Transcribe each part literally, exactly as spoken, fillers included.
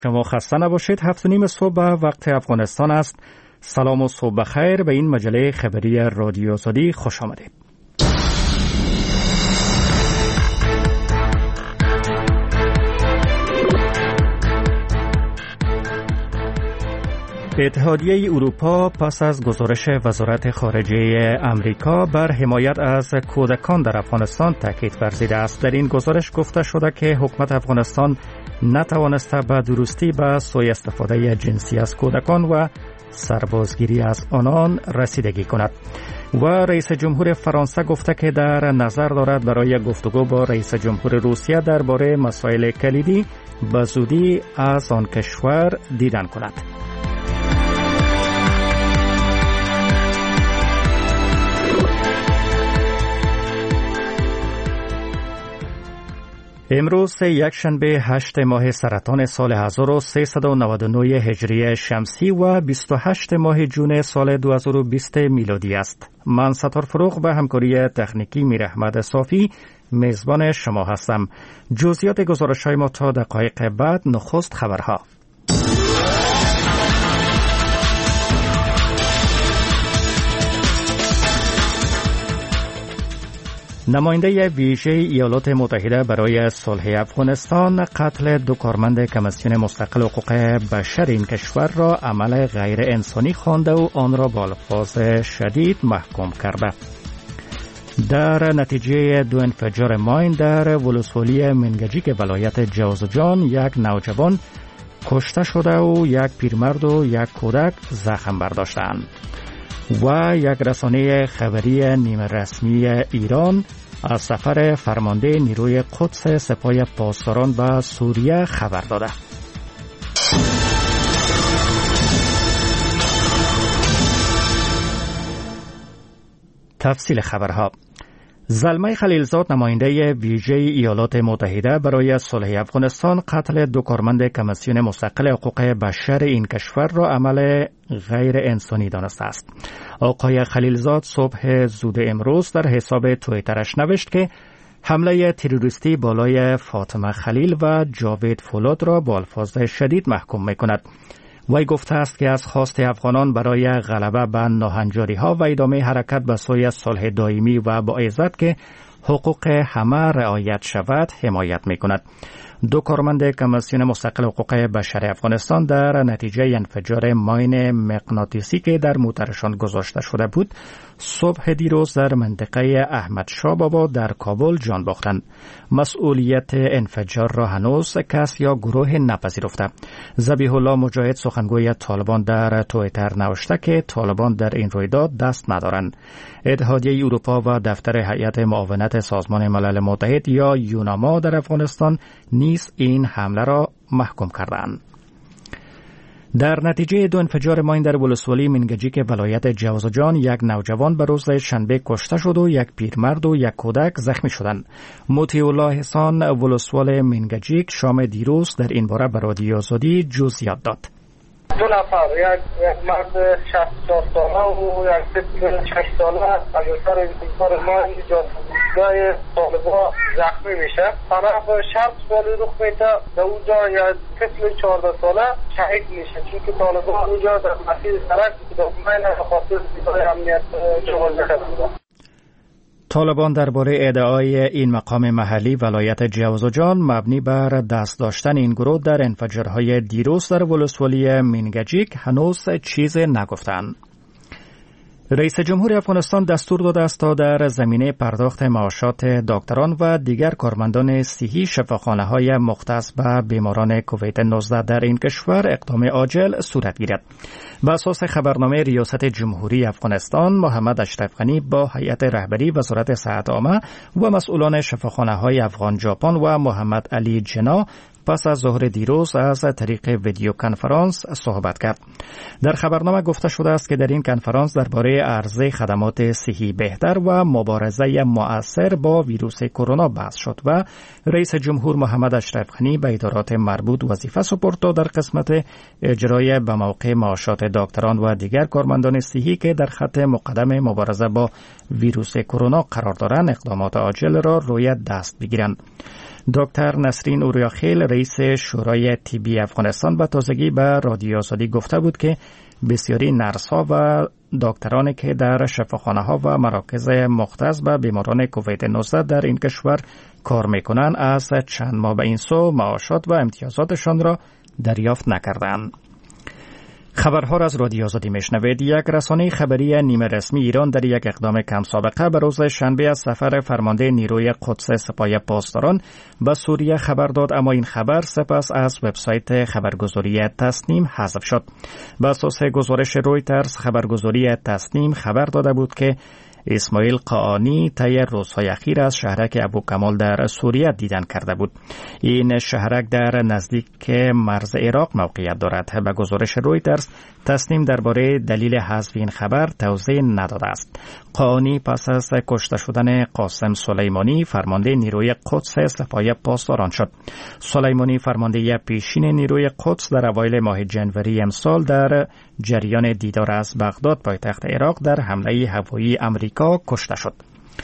شما خسته نباشید. هفت و نیم صبح وقت افغانستان است. سلام و صبح بخیر. به این مجله خبری رادیو آزادی خوش آمدید. اتحادیه اروپا پس از گزارش وزارت خارجه امریکا بر حمایت از کودکان در افغانستان تاکید ورزیده است. در این گزارش گفته شده که حکومت افغانستان نتوانسته به درستی به سوء استفاده جنسی از کودکان و سربازگیری از آنان رسیدگی کند. و رئیس جمهور فرانسه گفته که در نظر دارد برای گفتگو با رئیس جمهور روسیه درباره مسائل کلیدی به زودی از آن کشور دیدن کند. امروز یکشنبه هشت ماه سرطان سال هزار و سیصد و نود و نه هجری شمسی و بیست و هشت ماه جون سال دو هزار و بیست میلادی است. من ستار فروغ به همکاری تکنیکی میر احمد صافی میزبان شما هستم. جزئیات گزارش‌های ما تا دقایق بعد. نخست خبرها. نماینده ویژه ایالات متحده برای صلح افغانستان قتل دو کارمند کمیسیون مستقل حقوق بشر این کشور را عمل غیر انسانی خوانده و آن را با الفاظ شدید محکوم کرده. در نتیجه دو انفجار ماین در ولسوالی منگجیک ولایت جوزجان یک نوجوان کشته شده و یک پیرمرد و یک کودک زخم برداشتند. و یک رسانه خبری نیمه رسمی ایران از سفر فرمانده نیروی قدس سپاه پاسداران به سوریه خبر داده. تفصیل خبرها. زلمه خلیلزاد نماینده ویژه ایالات متحده برای صلح افغانستان قتل دو کارمند کمیسیون مستقل حقوق بشر این کشور را عمل غیر انسانی دانسته است. آقای خلیلزاد صبح زود امروز در حساب توییترش نوشت که حمله تروریستی بالای فاطمه خلیل و جاوید فولاد را با الفاظ شدید محکوم می‌کند. وی گفته است که از خواست افغانان برای غلبه بر ناهنجاری‌ها و ادامه حرکت به سوی صلح دائمی و با عزت که حقوق همه رعایت شود حمایت می‌کند. دو کارمند کمیسیون مستقل حقوق بشر افغانستان در نتیجه انفجار ماین مغناطیسی که در موترشان گذاشته شده بود صبح دیروز در منطقه احمد شاه بابا در کابل جان باختند. مسئولیت انفجار را هنوز کس یا گروه نپذیرفته. ذبیح الله مجاهد سخنگوی طالبان در توییتر نوشته که طالبان در این رویداد دست ندارند. اتحادیه اروپا و دفتر هیئت معاونت سازمان ملل متحد یا یوناما در افغانستان نیز این حمله را محکوم کردند. در نتیجه دو انفجار ماین در ولسوالی منگجیک ولایت جوزجان یک نوجوان به روز شنبه کشته شد و یک پیرمرد و یک کودک زخمی شدند. مطیع الله حسان ولسوال منگجیک شام دیروز در این باره به رادیو آزادی جزئیات داد. دو نفر، یک یک مرد شصت و چهار ساله و یک طفل شش ساله از اثر انفجار ماین جای طالبان زخمی میشه. طرف شرط سالی رخ میده، در اونجا یک طفل چهارده ساله شهید میشه چون که طالبان اونجا در مسیر سرک ماین به خاطر دیدار امنیت جوازه کرده. طالبان درباره ادعای این مقام محلی ولایت جوزجان مبنی بر دست داشتن این گروه در انفجارهای دیروز در ولسوالی منگجیک هنوز چیز نگفتند. رئیس جمهور افغانستان دستور داده است تا در زمینه پرداخت معاشات دکتران و دیگر کارمندان صحی شفاخانه‌های مختص به بیماران کووید نوزده در این کشور اقدام عاجل صورت گیرد. بر اساس خبرنامه ریاست جمهوری افغانستان، محمد اشرف غنی با هیئت رهبری وزارت صحت عامه و مسئولان شفاخانه‌های افغان ژاپن و محمد علی جنا پس از ظهر دیروز از طریق ویدیو کنفرانس صحبت کرد. در خبرنامه گفته شده است که در این کنفرانس درباره عرضه خدمات صحی بهتر و مبارزه مؤثر با ویروس کرونا بحث شد و رئیس جمهور محمد اشرف غنی به ادارات مربوط وظیفه سپرد تا در قسمت اجرای به موقع معاشات دکتران و دیگر کارمندان صحی که در خط مقدم مبارزه با ویروس کرونا قرار دارند اقدامات عاجل را روی دست بگیرند. دکتر نسرین اوریاخیل رئیس شورای طبی افغانستان به تازگی به رادیو آزادی گفته بود که بسیاری نرس‌ها و دکترانی که در شفاخانه‌ها و مراکز مختص به بیماران کووید نوزده در این کشور کار می‌کنند از چند ماه به این سو معاشات و امتیازاتشان را دریافت نکردند. خبرها را از رادیو آزادی میشنوید. یک رسانه خبری نیمه رسمی ایران در یک اقدام کم سابقه به روز شنبه از سفر فرمانده نیروی قدس سپاه پاسداران به سوریه خبر داد، اما این خبر سپس از وبسایت خبرگزاری تسنیم حذف شد. بر اساس گزارش رویترز، خبرگزاری تسنیم خبر داده بود که اسماعیل قاآنی طی روزهای اخیر از شهرک ابوکمال در سوریه دیدن کرده بود. این شهرک در نزدیک مرز عراق موقعیت دارد. به گزارش رویترز، تسنیم درباره دلیل حذف این خبر توضیح نداده است. قاآنی پس از کشته شدن قاسم سلیمانی فرمانده نیروی قدس سپاه پاسداران شد. سلیمانی فرمانده پیشین نیروی قدس در اوایل ماه جنوری امسال در جریان دیدار از بغداد پایتخت عراق در حمله هوایی امریکا کشته شد.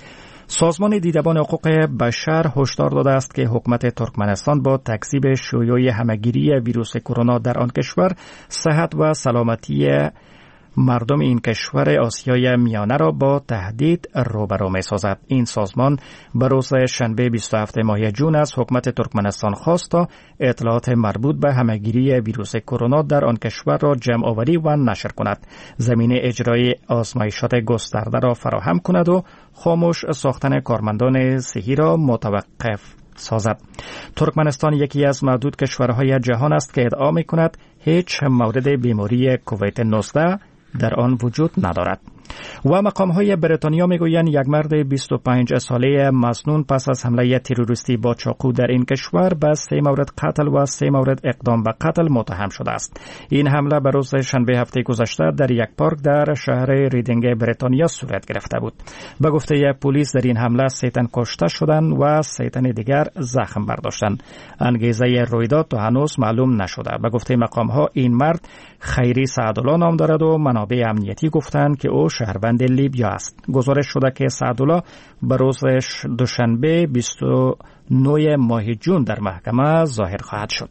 سازمان دیدبان حقوق بشر هشدار داده است که حکومت ترکمنستان با تکذیب شیوع همهگیری ویروس کرونا در آن کشور صحت و سلامتی مردم این کشور آسیای میانه را با تهدید روبرو می سازد. این سازمان به روز شنبه بیست و هفتم ماه جون از حکومت ترکمنستان خواست تا اطلاعات مربوط به همهگیری ویروس کرونا در آن کشور را جمع آوری و نشر کند، زمینه اجرای آزمایشات گسترده را فراهم کند و خاموش ساختن کارمندان صحی را متوقف سازد. ترکمنستان یکی از معدود کشورهای جهان است که ادعا می کند هیچ مورد بیماری کووید نوزده در آن وجود ندارد. و مقام‌های بریتانیا میگویند یک مرد بیست و پنج ساله مسنون پس از حمله تروریستی با چاقو در این کشور به سه مورد قتل و سه مورد اقدام به قتل متهم شده است. این حمله به روز شنبه هفته گذشته در یک پارک در شهر ریدینگ بریتانیا صورت گرفته بود. به گفته پلیس در این حمله سه تن کشته شدند و سه تن دیگر زخم برداشتند. انگیزه رویداد تا هنوز معلوم نشده. به گفته مقام‌ها این مرد خیری سعدالله نام دارد و منابع امنیتی گفتند که او شهروند لیبیا است. گزارش شده که سعدالله به روز دوشنبه بیست و نه ماه جون در محکمه ظاهر خواهد شد.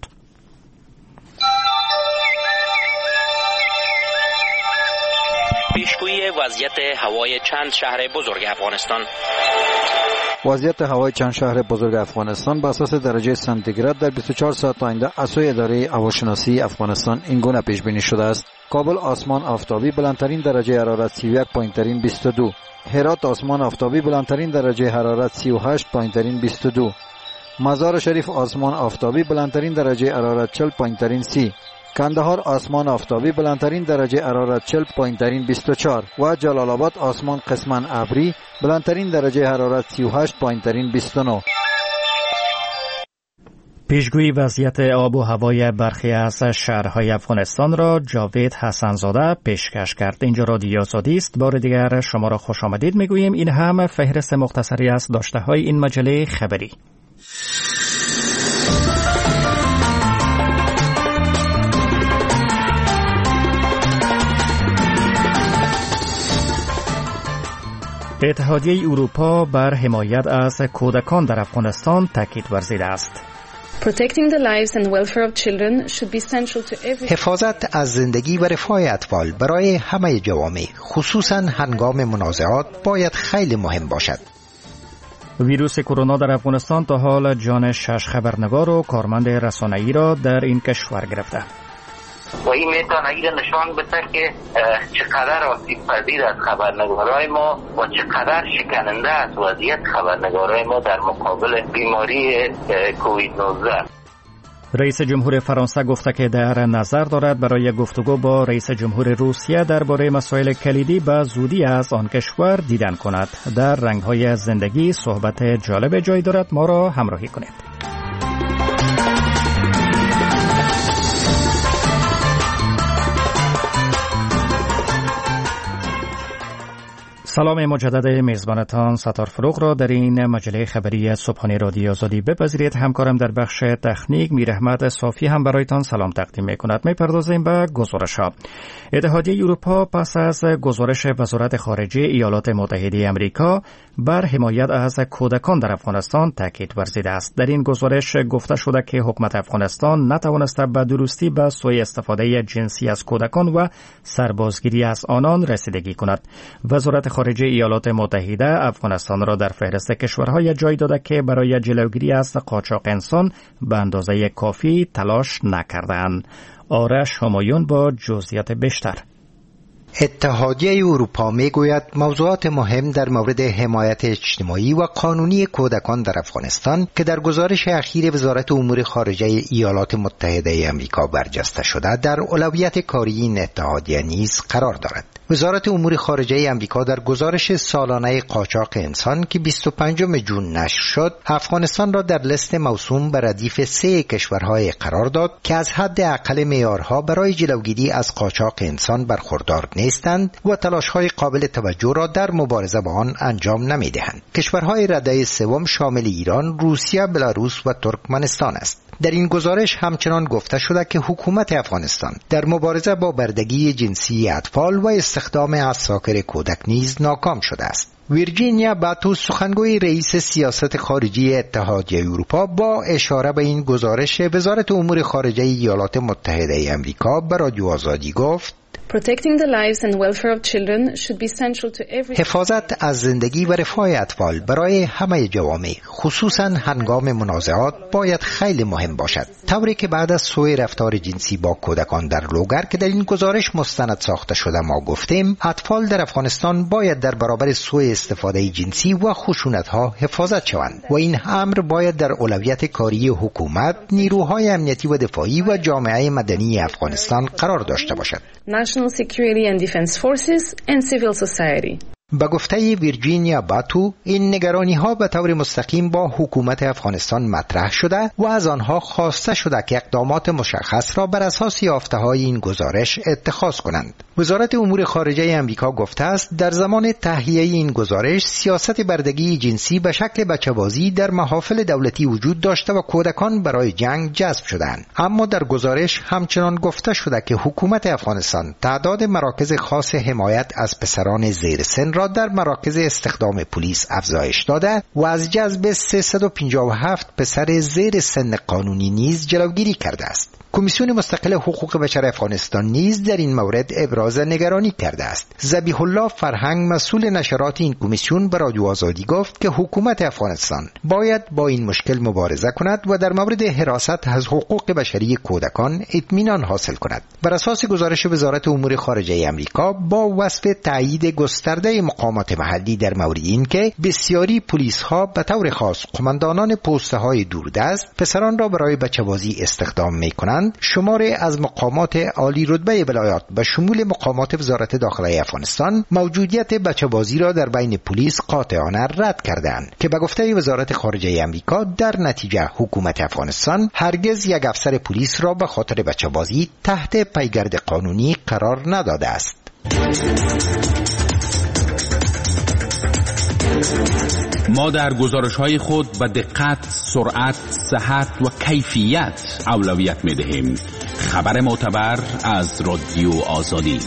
پیشگویی وضعیت هوای چند شهر بزرگ افغانستان. وضعیت هوای چند شهر بزرگ افغانستان بر اساس درجه سانتیگراد در بیست و چهار ساعت آینده از سوی اداره هواشناسی افغانستان این گونه پیش بینی شده است: کابل آسمان آفتابی، بلندترین درجه حرارت سی و یک، پایینترین بیست و دو. هرات آسمان آفتابی، بلندترین درجه حرارت سی و هشت، پایینترین بیست و دو. مزار شریف آسمان آفتابی، بلندترین درجه حرارت چهل، پایینترین سی. کندهار آسمان آفتابی، بلندترین درجه حرارت چهل، پایینترین بیست و چهار. و جلال آباد آسمان قسما ابری، بلندترین درجه حرارت سی و هشت، پایینترین بیست و نه. پیشگویی وضعیت آب و هوای برخی از شهرهای افغانستان را جاوید حسنزاده پیشکش کرد. اینجا رادیو آزادی است. بار دیگر شما را خوش آمدید میگوییم. این هم فهرست مختصری از داشته‌های این مجله خبری. اتحادیه اروپا بر حمایت از کودکان در افغانستان تاکید ورزیده است. حفاظت از زندگی و رفاه اطفال برای همه جوامع، خصوصا هنگام منازعات، باید خیلی مهم باشد. ویروس کرونا در افغانستان تا حال جان شش خبرنگار و کارمند رسانه‌ای را در این کشور گرفته. و این میتونه این نشان بده که چقدر آسیب پذیر از خبرنگارای ما و چقدر شکننده از وضعیت خبرنگارای ما در مقابل بیماری کووید نوزده. رئیس جمهور فرانسه گفته که در نظر دارد برای گفتگو با رئیس جمهور روسیه درباره مسائل کلیدی به زودی از آن کشور دیدن کند. در رنگ‌های زندگی صحبت جالب جای دارد، ما را همراهی کنید. سلام مجدد میزبانتان ستار فروغ را در این مجله خبری صبحانه رادیو آزادی بپذیرید. همکارم در بخش تکنیک میر احمد صافی هم برایتان سلام تقدیم میکند. میپردازیم به گزارش‌ها. اتحادیه اروپا پس از گزارش وزارت خارجه ایالات متحده آمریکا بر حمایت از کودکان در افغانستان تاکید ورزیده است. در این گزارش گفته شده که حکومت افغانستان نتوانسته به درستی به سوء استفاده جنسی از کودکان و سربازگیری از آنان رسیدگی کند. وزارت خارجه ایالات متحده افغانستان را در فهرست کشورهای جای داده که برای جلوگیری از قاچاق انسان به اندازه کافی تلاش نکردند. آرش همایون با جزئیات بیشتر. اتحادیه اروپا میگوید موضوعات مهم در مورد حمایت اجتماعی و قانونی کودکان در افغانستان که در گزارش اخیر وزارت امور خارجه ایالات متحده آمریکا برجسته شده در اولویت کاری این اتحادیه نیز قرار دارد. وزارت امور خارجه آمریکا در گزارش سالانه قاچاق انسان که بیست و پنجم ژوئن نشر شد، افغانستان را در لیست موسوم به ردیف سه کشورهای قرار داد که از حد اقل معیارها برای جلوگیری از قاچاق انسان برخوردار نیستند و تلاش‌های قابل توجه را در مبارزه با آن انجام نمی‌دهند. کشورهای رده سوم شامل ایران، روسیه، بلاروس و ترکمنستان است. در این گزارش همچنان گفته شده که حکومت افغانستان در مبارزه با بردگی جنسی اطفال و استخدام عساکر کودک نیز ناکام شده است. ویرجینیا باتو سخنگوی رئیس سیاست خارجی اتحادیه اروپا با اشاره به این گزارش وزارت امور خارجه ایالات متحده آمریکا به رادیو آزادی گفت: حفاظت از زندگی و رفاه اطفال برای همه جوامع، خصوصا هنگام منازعات، باید خیلی مهم باشد. طوری که بعد از سوء رفتار جنسی با کودکان در لوگر که در این گزارش مستند ساخته شده ما گفتیم، اطفال در افغانستان باید در برابر سوء استفاده جنسی و خشونت‌ها حفاظت شوند و این امر باید در اولویت کاری حکومت، نیروهای امنیتی و دفاعی و جامعه مدنی افغانستان قرار داشته باشد. National Security and Defense Forces and civil society. با گفته ویرجینیا باتو، این نگرانی ها به طور مستقیم با حکومت افغانستان مطرح شده و از آنها خواسته شده که اقدامات مشخص را بر اساس یافته های این گزارش اتخاذ کنند. وزارت امور خارجه آمریکا گفته است در زمان تهیه این گزارش سیاست بردگی جنسی به شکل بچه‌بازی در محافل دولتی وجود داشته و کودکان برای جنگ جذب شدند. اما در گزارش همچنان گفته شده که حکومت افغانستان تعداد مراکز خاص حمایت از پسران زیر سن را در مراکز استخدام پلیس افزایش داده و از جذب سیصد و پنجاه و هفت پسر زیر سن قانونی نیز جلوگیری کرده است. کمیسیون مستقل حقوق بشر افغانستان نیز در این مورد ابراز نگرانی کرده است. ذبیح الله فرهنگ مسئول نشرات این کمیسیون به رادیو آزادی گفت که حکومت افغانستان باید با این مشکل مبارزه کند و در مورد حراست از حقوق بشری کودکان اطمینان حاصل کند. بر اساس گزارش وزارت امور خارجه آمریکا با وصف تایید گسترده مقامات محلی در مورد این که بسیاری پلیس ها به طور خاص قماندانان پسته های دوردست پسران را برای بچه‌بازی استخدام می‌کنند، شماری از مقامات عالی رتبه ولایات به شمول مقامات وزارت داخلی افغانستان موجودیت بچه‌بازی را در بین پلیس قاطعانه رد کردند که به گفته وزارت خارجه آمریکا در نتیجه حکومت افغانستان هرگز یک افسر پلیس را به خاطر بچه‌بازی تحت پیگرد قانونی قرار نداده است. ما در گزارش‌های خود به دقت، سرعت، صحت و کیفیت اولویت می‌دهیم. خبر معتبر از رادیو آزادی.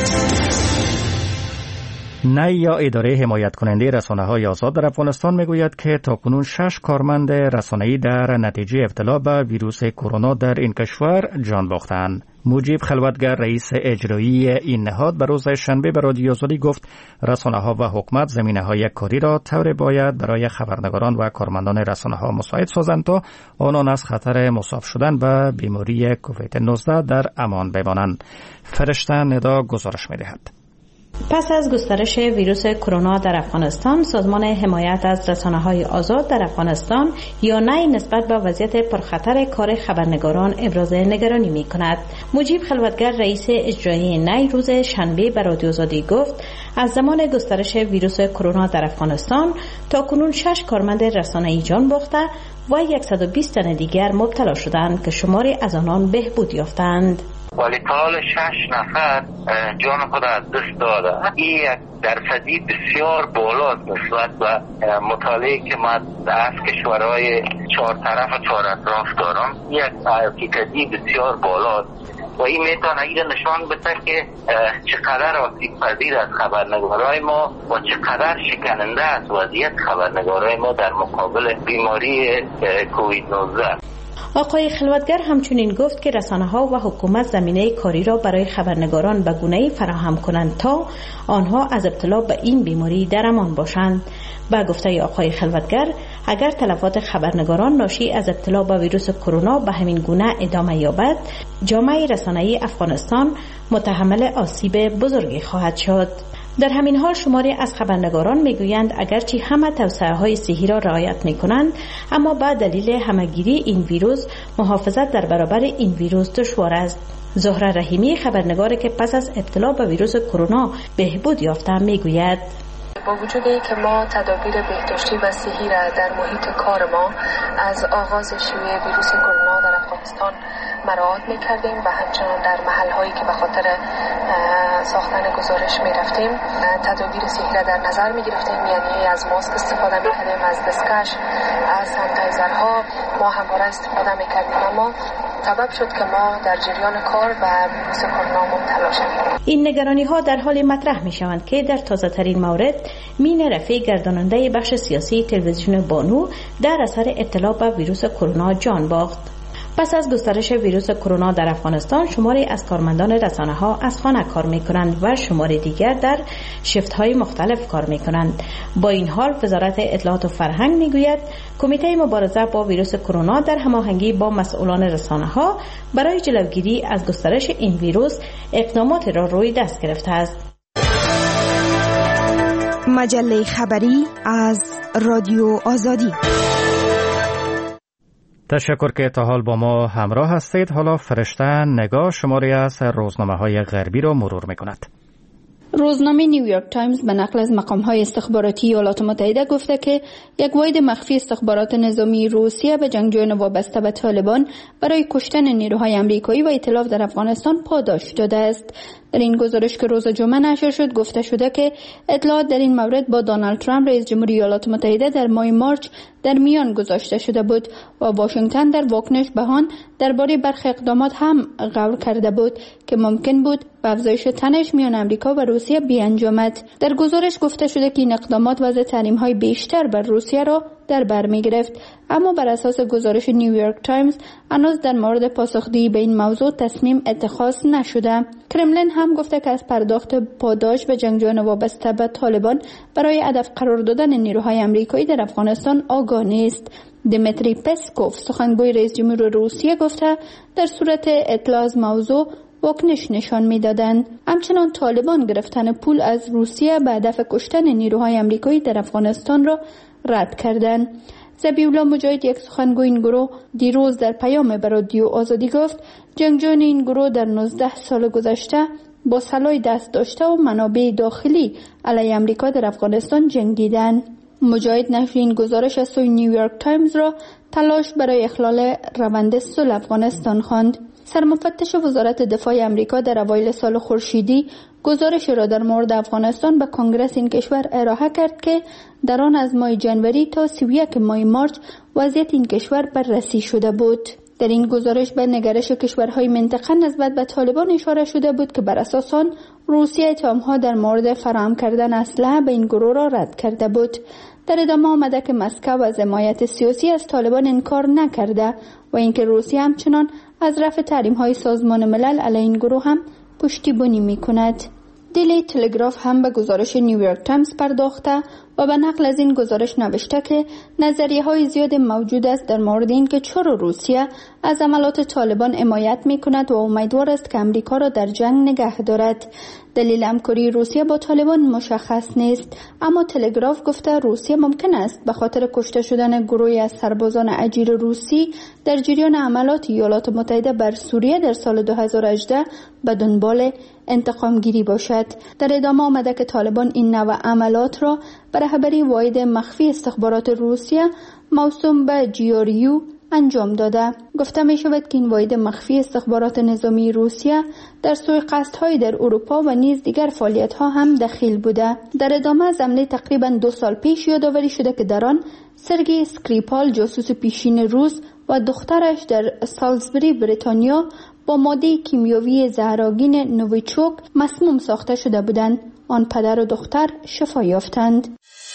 نی یا اداره حمایت کننده رسانه‌های آزاد در افغانستان میگوید که تاکنون شش کارمند رسانه‌ای در نتیجه ابتلا به ویروس کرونا در این کشور جان باختند. مجیب خلوتگر رئیس اجرایی این نهاد به روز شنبه به رادیو آزادی گفت رسانه‌ها و حکومت زمینه‌های کاری را طور باید برای خبرنگاران و کارمندان رسانه‌ها مساعد سازند تا آنان از خطر مصاب شدن به بیماری کووید نوزده در امان بمانند. فرشته ندا گزارش می‌دهد. پس از گسترش ویروس کرونا در افغانستان، سازمان حمایت از رسانه‌های آزاد در افغانستان یا نی نسبت به وضعیت پرخطر کار خبرنگاران ابراز نگرانی می‌کند. مجیب خلوتگر رئیس اجرایی نی روز شنبه به رادیو آزادی گفت از زمان گسترش ویروس کرونا در افغانستان تا کنون شش کارمند رسانه‌ای جان باخته و صد و بیست تن دیگر مبتلا شدند که شماری از آنان بهبود یافتند. ولی تا حال شش نفر جان خود از دست داده. این یک درصدی بسیار بالاست نسبت به مطالعه که من از کشورهای چهار طرف و چهار اطراف دارم. یک حقیقتی بسیار بالاست و این میتونه این نشان بده که چقدر آسیب پذیر از خبرنگارای ما و چقدر شکننده است وضعیت خبرنگارای ما در مقابل بیماری کووید نوزده. آقای خلوتگر همچنین گفت که رسانه‌ها و حکومت زمینه کاری را برای خبرنگاران به گونه‌ای فراهم کنند تا آنها از ابتلا به این بیماری در امان باشند. با گفته آقای خلوتگر، اگر تلفات خبرنگاران ناشی از ابتلا به ویروس کرونا به همین گونه ادامه یابد، جامعه رسانه‌ای افغانستان متحمل آسیب بزرگی خواهد شد. در همین حال شماری از خبرنگاران میگویند اگرچه همه توصیه‌های صحی را رعایت می‌کنند، اما با دلیل همه‌گیری این ویروس محافظت در برابر این ویروس دشوار است. زهره رحیمی خبرنگاری که پس از ابتلا به ویروس کرونا بهبود یافته میگوید: با وجود اینکه ما تدابیر بهداشتی و صحی را در محیط کار ما از آغاز شیوع ویروس کرونا در افغانستان مراعات می‌کردیم و همچنان در محل‌هایی که به خاطر ساختن گزارش می‌رفتیم تدابیر صحی را در نظر می‌گرفتیم، یعنی از ماسک استفاده می‌کردیم، از دستکش، از سانیتایزرها ما همواره استفاده می‌کردیم، اما سبب شد که ما در جریان کار و ویروس کرونا مبتلا شویم. این نگرانی‌ها در حال مطرح می‌شوند که در تازه‌ترین مورد مین رفیع گرداننده بخش سیاسی تلویزیون بانو در اثر ابتلا به ویروس کرونا جان باخت. پس از گسترش ویروس کرونا در افغانستان، شماری از کارمندان رسانه‌ها از خانه کار می‌کنند و شماری دیگر در شفت‌های مختلف کار می‌کنند. با این حال وزارت اطلاعات و فرهنگ می‌گوید کمیته مبارزه با ویروس کرونا در هماهنگی با مسئولان رسانه‌ها برای جلوگیری از گسترش این ویروس اقدامات را روی دست گرفته است. مجله خبری از رادیو آزادی. تشکر که تا حال با ما همراه هستید. حالا فرشته نگاه شماری از روزنامه‌های غربی را مرور می‌کند. روزنامه نیویورک تایمز به نقل از مقام‌های استخباراتی ایالات متحده گفته که یک واحد مخفی استخبارات نظامی روسیه به جنگجویان وابسته به طالبان برای کشتن نیروهای آمریکایی و ائتلاف در افغانستان پاداش داده است. در این گزارش که روز جمعه نشر شد گفته شده که اطلاعات در این مورد با دونالد ترامپ رئیس جمهوری ایالات متحده در ماه مارچ در میان گذاشته شده بود و واشنگتن در واکنش به آن درباره برخی اقدامات هم قول کرده بود که ممکن بود به افزایش تنش میان آمریکا و روسیه بیانجامد. در گزارش گفته شده که این اقدامات وضع تحریم‌های بیشتر بر روسیه را در بر می‌گرفت، اما بر اساس گزارش نیویورک تایمز هنوز در مورد پاسخگویی به این موضوع تصمیم اتخاذ نشده. کرملین هم گفته که از پرداخت پاداش به جنگجویان وابسته به طالبان برای هدف قرار دادن نیروهای آمریکایی در افغانستان آگاه نیست. دیمیتری پسکوف سخنگوی رئیس جمهور روسیه گفته در صورت اطلاع از موضوع واکنش نشان می‌دادند. همچنان طالبان گرفتن پول از روسیه به هدف کشتن نیروهای آمریکایی در افغانستان را رد کردند. ذبیح الله مجاهد یک سخنگوی این گروه دیروز در پیام به رادیو آزادی گفت جنگجویان این گروه در نوزده سال گذشته با سلاح دست داشته و منابع داخلی علیه آمریکا در افغانستان جنگیدند. مجاهد نشر این گزارش از سوی نیویورک تایمز را تلاش برای اخلال روند صلح افغانستان خواند. سرمفتش وزارت دفاع آمریکا در اوایل سال خورشیدی گزارش را در مورد افغانستان به کنگره این کشور ارائه کرد که در آن از ماه جنوری تا سی و یک ماه مارچ وضعیت این کشور بررسی شده بود. در این گزارش به نگرش کشورهای منطقه نسبت به طالبان اشاره شده بود که بر اساس آن روسیه اتهام‌ها در مورد فراهم کردن اسلحه به این گروه را رد کرده بود. در ادامه آمده که مسکو از حمایت سیاسی از طالبان انکار نکرده و اینکه روسیه همچنان از رفع تحریم‌های سازمان ملل علیه این گروه هم پشتیبانی می‌کند. دیلی تلگراف هم به گزارش نیویورک تایمز پرداخته و به نقل از این گزارش نوشته که نظریه‌های زیاد موجود است در مورد اینکه چرا روسیه از عملات طالبان حمایت می‌کند و امیدوار است که آمریکا را در جنگ نگه دارد. دلیل همکاری روسیه با طالبان مشخص نیست، اما تلگراف گفته روسیه ممکن است به خاطر کشته شدن گروهی از سربازان اجیر روسی در جریان عملات ایالات متحده بر سوریه در سال دو هزار و هجده به دنبال انتقام گیری باشد. در ادامه آمده که طالبان این نوع عملات را به رهبری واحد مخفی استخبارات روسیه موسوم به جیوریو انجام داده. گفته می شود که این واحد مخفی استخبارات نظامی روسیه در سوی قصدهای در اروپا و نیز دیگر فعالیت‌ها هم دخیل بوده. در ادامه از حمله تقریبا دو سال پیش یادآوری شده که در آن سرگئی اسکریپال جاسوس پیشین روس و دخترش در سالزبری بریتانیا با ماده کیمیایی زهرآگین نوویچوک مسموم ساخته شده بودند. آن پدر و دختر شفا یافتند.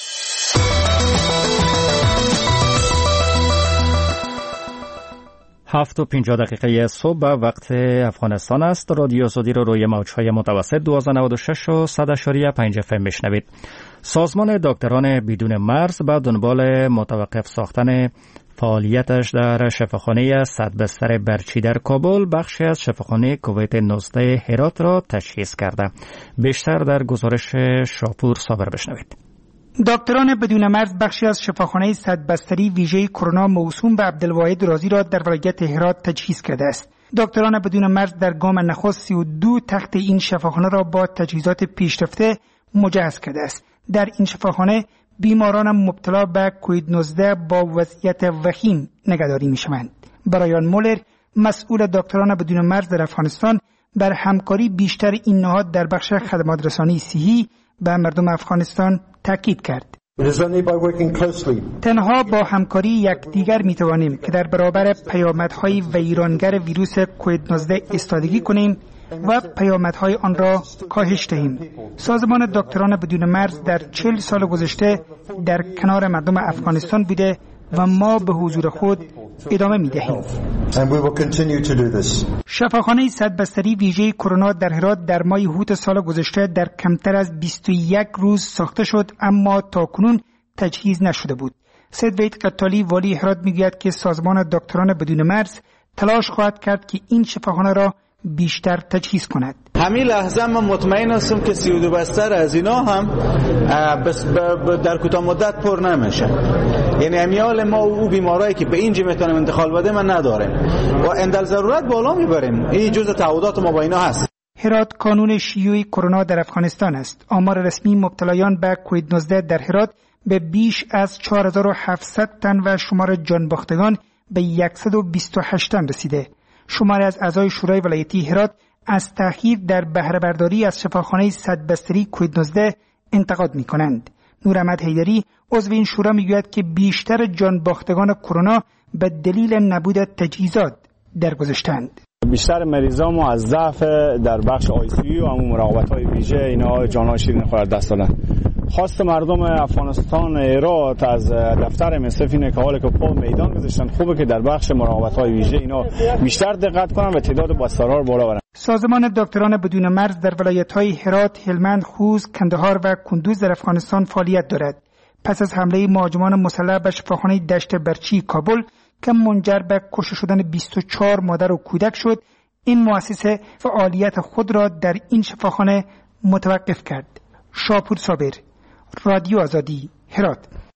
هفت و پنجاه دقیقه صبح به وقت افغانستان است. رادیو آزادی رو روی موج‌های متوسط دویست و نود و شش و صد اشاری پنج اف ام میشنوید. سازمان دکتران بدون مرز به دنبال متوقف ساختن فعالیتش در شفاخانه صد بستر برچی در کابل بخشی از شفاخانه کووید نوزده هرات را تجهیز کرده. بیشتر در گزارش شاپور صابر بشنوید. دکتران بدون مرز بخشی از شفاخانه صد بستری ویژه کرونا موسوم به عبدالواحد رازی را در ولایت هرات تجهیز کرده است. دکتران بدون مرز در گام نخست سی و دو تخت این شفاخانه را با تجهیزات پیشرفته مجهز کرده است. در این شفاخانه بیماران مبتلا به کووید نوزده با وضعیت وخیم نگهداری می‌شوند. برایان مولر مسئول دکتران بدون مرز در افغانستان بر همکاری بیشتر این نهاد در بخش خدمات رسانی صحی به مردم افغانستان تاکید کرد. تنها با همکاری یکدیگر می‌توانیم که در برابر پیامدهای ویرانگر ویروس کووید نوزده ایستادگی کنیم و پیامدهای آن را کاهش دهیم. سازمان دکتران بدون مرز در چهل سال گذشته در کنار مردم افغانستان بوده و ما به حضور خود ادامه می‌دهیم. شفاخانه صد بستری ویژه کرونا در هرات در ماه اوت سال گذشته در کمتر از بیست و یک روز ساخته شد، اما تاکنون تجهیز نشده بود. سید وحید قتالی والی هرات میگوید که سازمان دکتران بدون مرز تلاش خواهد کرد که این شفاخانه را بیشتر تجهیز کند. همین لحظه من مطمئن هستم که سی و دو بستر از اینا هم در کوتاه مدت پر نمیشه. یعنی امیال ما او بیمارایی که به اینجا میتونیم انتقال بده من نداریم و اندل ضرورت بالا میبریم. این جزء تعهدات ما با اینا هست. هرات کانون شیوع کرونا در افغانستان است. آمار رسمی مبتلایان به کووید نوزده در هرات به بیش از چهار هزار و هفتصد تن و شمار جانباختگان به صد و بیست و هشت تن رسیده. شماری از اعضای شورای ولایتی هرات از تأخیر در بهره برداری از شفاخانه صد بستری کووید نوزده انتقاد می‌کنند. نوراحمد حیدری عضو این شورا میگوید که بیشتر جانباختگان کرونا به دلیل نبود تجهیزات درگذشتند. بیشتر مریضا ما از ضعف در بخش آی سی یو و مراقبت‌های ویژه اینا جان‌های شیرین خود دست دادن. خواست مردم افغانستان هرات از دفتر مصرف اینه که حالا که پا میدان گذاشتن خوبه که در بخش مراقبت‌های ویژه اینا بیشتر دقت کنن و تعداد بسترها رو بالا برن. سازمان دکتران بدون مرز در ولایت‌های هرات، هلمند، خوست، کندهار و کندوز در افغانستان فعالیت دارد. پس از حمله مهاجمان مسلح به شفاخانه دشت برچی کابل که منجر به کشته شدن بیست و چهار مادر و کودک شد، این مؤسسه فعالیت خود را در این شفاخانه متوقف کرد. شاپور صابر، رادیو آزادی، هرات.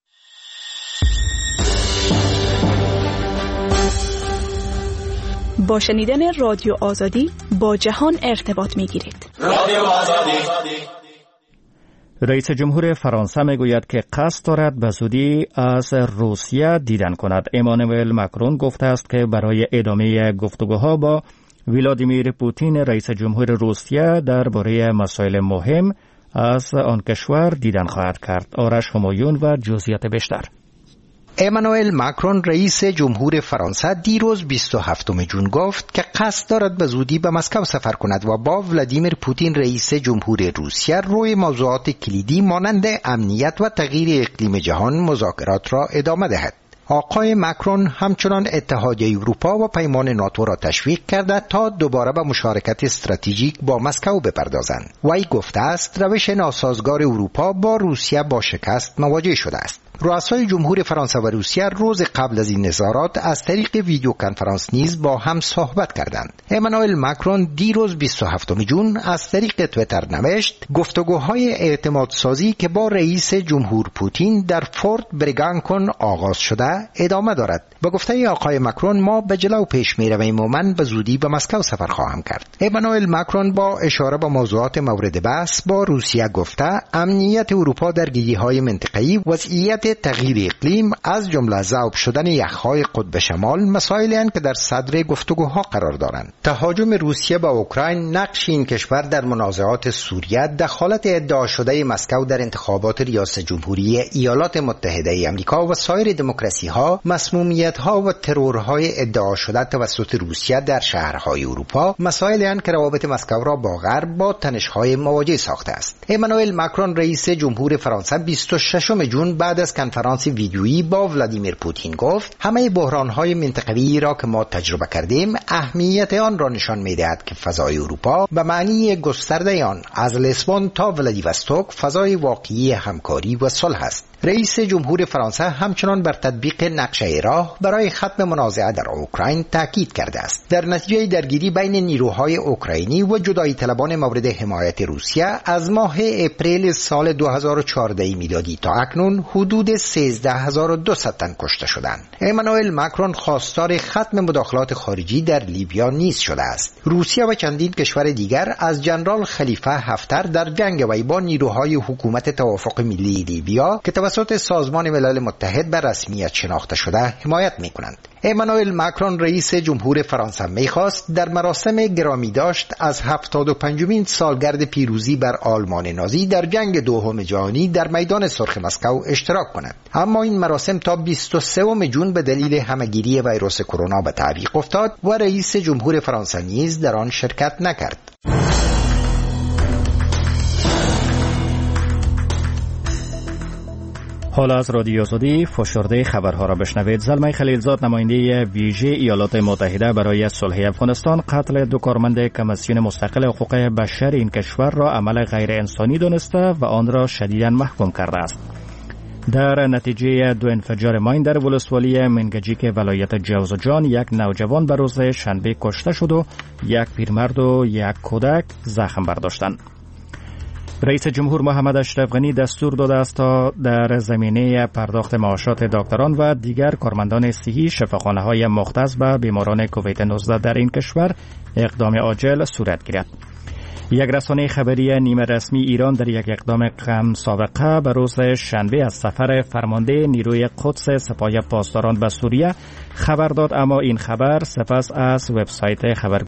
با شنیدن رادیو آزادی با جهان ارتباط می‌گیرید. رادیو آزادی. رئیس جمهور فرانسه میگوید که قصد دارد به زودی از روسیه دیدن کند. امانوئل ماکرون گفته است که برای ادامه گفتگوها با ولادیمیر پوتین رئیس جمهور روسیه درباره مسائل مهم از آن کشور دیدن خواهد کرد. آرش همایون و جزئیات بیشتر. امانوئل ماکرون رئیس جمهور فرانسه دیروز بیست و هفتم ژوئن گفت که قصد دارد به زودی به مسکو سفر کند و با ولادیمیر پوتین رئیس جمهور روسیه روی موضوعات کلیدی مانند امنیت و تغییر اقلیم جهان مذاکرات را ادامه دهد. آقای ماکرون همچنان اتحادیه اروپا و پیمان ناتو را تشویق کرده تا دوباره به مشارکت استراتژیک با مسکو بپردازند. وی گفته است روش ناسازگار اروپا با روسیه با شکست مواجه شده است. رؤسای جمهور فرانسه و روسیه روز قبل از این نظارات از طریق ویدیو کنفرانس نیز با هم صحبت کردند. امانوئل ماکرون دیروز بیست و هفتم ژوئن از طریق توییتر نوشت گفتگوهای اعتماد سازی که با رئیس جمهور پوتین در فورت بریگانکون آغاز شده ادامه دارد. با گفته آقای ماکرون ما به جلو پیش می رویم و من به زودی به مسکو سفر خواهم کرد. امانوئل ماکرون با اشاره به موضوعات مورد بحث با روسیه گفته امنیت اروپا در گیری‌های منطقه‌ای، وضعیت امنیت، تغییر اقلیم، از جمله ذوب شدن یخهای قطب شمال مسائلی هستند که در صدر گفتگوها قرار دارند. تهاجم روسیه به اوکراین، نقش این کشور در منازعات سوریه، دخالت ادعا شده مسکو در انتخابات ریاست جمهوری ایالات متحده آمریکا و سایر دموکراسی‌ها، مسمومیت‌ها و ترورهای ادعا شده توسط روسیه در شهرهای اروپا مسائلی هستند که روابط مسکو را با غرب با تنش‌های مواجه ساخته است. امانوئل ماکرون رئیس جمهور فرانسه بیست و ششم جون بعد از کنفرانس ویدیویی با ولادیمیر پوتین گفت همه بحران‌های منطقه‌ای را که ما تجربه کردیم اهمیت آن را نشان می‌دهد که فضای اروپا به معنی گسترده آن از لیسبون تا ولادیوستوک فضای واقعی همکاری و صلح است. رئیس جمهور فرانسه همچنان بر تطبیق نقشه راه برای ختم منازعه در اوکراین تاکید کرده است. در نتیجه درگیری بین نیروهای اوکراینی و جدایی طلبان مورد حمایت روسیه از ماه اپریل سال دو هزار و چهارده میلادی تا اکنون حدود سیزده هزار و دویست تن کشته شدند. امانوئل ماکرون خواستار ختم مداخلات خارجی در لیبیا نیز شده است. روسیه و چندین کشور دیگر از جنرال خلیفه حفتر در جنگ وی با نیروهای حکومت توافق ملی لیبیا که توسط سازمان ملل متحد به رسمیت شناخته شده حمایت می‌کنند. امانوئل ماکرون رئیس جمهور فرانسه می‌خواست در مراسم گرامی داشت از هفتاد و پنجمین سالگرد پیروزی بر آلمان نازی در جنگ دوم جهانی در میدان سرخ مسکو اشتراک کند، اما این مراسم تا بیست و سوم جون به دلیل همهگیری ویروس کرونا به تعویق افتاد و رئیس جمهور فرانسه نیز در آن شرکت نکرد. حالا از رادیو آزادی فشرده خبرها را بشنوید. زلمه خلیلزاد نماینده ویژه ایالات متحده برای صلح افغانستان قتل دو کارمند کمیسیون مستقل حقوق بشر این کشور را عمل غیر انسانی دانسته و آن را شدیداً محکوم کرده است. در نتیجه دو انفجار ماین در ولسوالی منگجیک ولایت جوزجان یک نوجوان به روز شنبه کشته شد و یک پیرمرد و یک کودک زخم برداشتند. رئیس جمهور محمد اشرف غنی دستور داده است تا در زمینه پرداخت معاشات دکتران و دیگر کارمندان صحی شفاخانه‌های مختص به بیماران کووید نوزده در این کشور اقدام عاجل صورت گیرد. یک رسانه خبری نیمه رسمی ایران در یک اقدام کم سابقه به روز شنبه از سفر فرمانده نیروی قدس سپاه پاسداران به سوریه خبر داد، اما این خبر سپس از وبسایت خبر